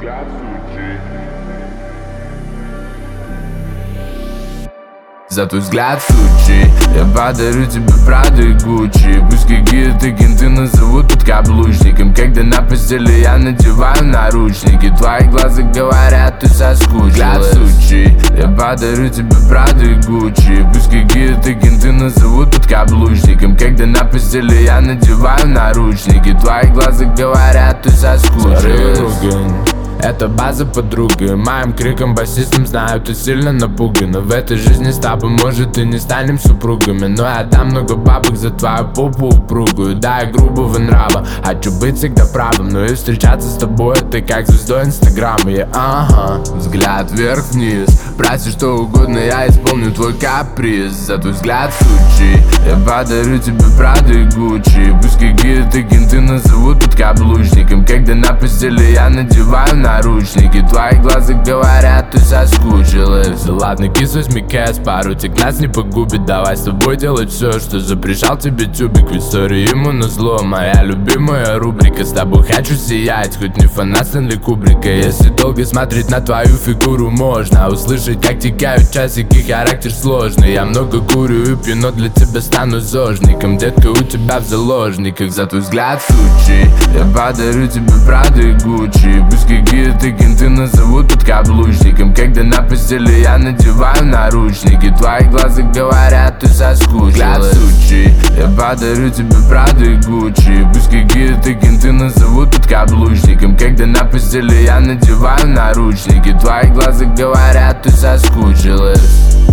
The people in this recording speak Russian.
взгляд сучий. За твой взгляд, сучий, я подарю тебе Прада и Гуччи. Пусть какие-то кенты назовут тут каблучником. Когда на постели я надеваю наручники, твои глаза говорят, ты соскучилась. Взгляд, сучий, я подарю тебе Прада и Гуччи. Пусть какие-то кенты назовут тут каблучником. Когда на постели я надеваю наручники, твои глаза говорят, ты соскучилась. Это база подруга, моим криком басистом знаю, ты сильно напугана. В этой жизни с тобой, может, и не станем супругами, но я дам много бабок за твою попу упругую. Да, я грубого нрава, хочу быть всегда правым, но и встречаться с тобой это как звездой инстаграма. Взгляд вверх-вниз, проси что угодно, я исполню твой каприз. За твой взгляд, сучий, я подарю тебе Прада и Гуччи. Пусть какие-то кенты назовут тут каблучником. Когда на постели я надеваю наручники, твои глаза говорят, ты соскучилась. Да ладно, кис, возьми кэс, парутик нас не погубит. Давай с тобой делать все, что запрещал тебе тюбик. В истории ему назло, моя любимая рубрика. С тобой хочу сиять, хоть не фанат Стэнли Кубрика. Если долго смотреть на твою фигуру можно услышать, как текают часики, характер сложный. Я много курю и пью, но для тебя стану зожником. Детка, у тебя в заложниках. За твой взгляд, сучий, я подарю тебе Прада и Гуччи. Пусть какие-то кенты назовут тут каблучником. Когда на постели я надеваю наручники, твои глаза говорят, ты соскучилась. Взгляд, сучий, я подарю тебе Прада и Гуччи. Пусть какие-то кенты назовут тут каблучником. Когда на постели я надеваю наручники, твои глаза говорят, ты соскучилась.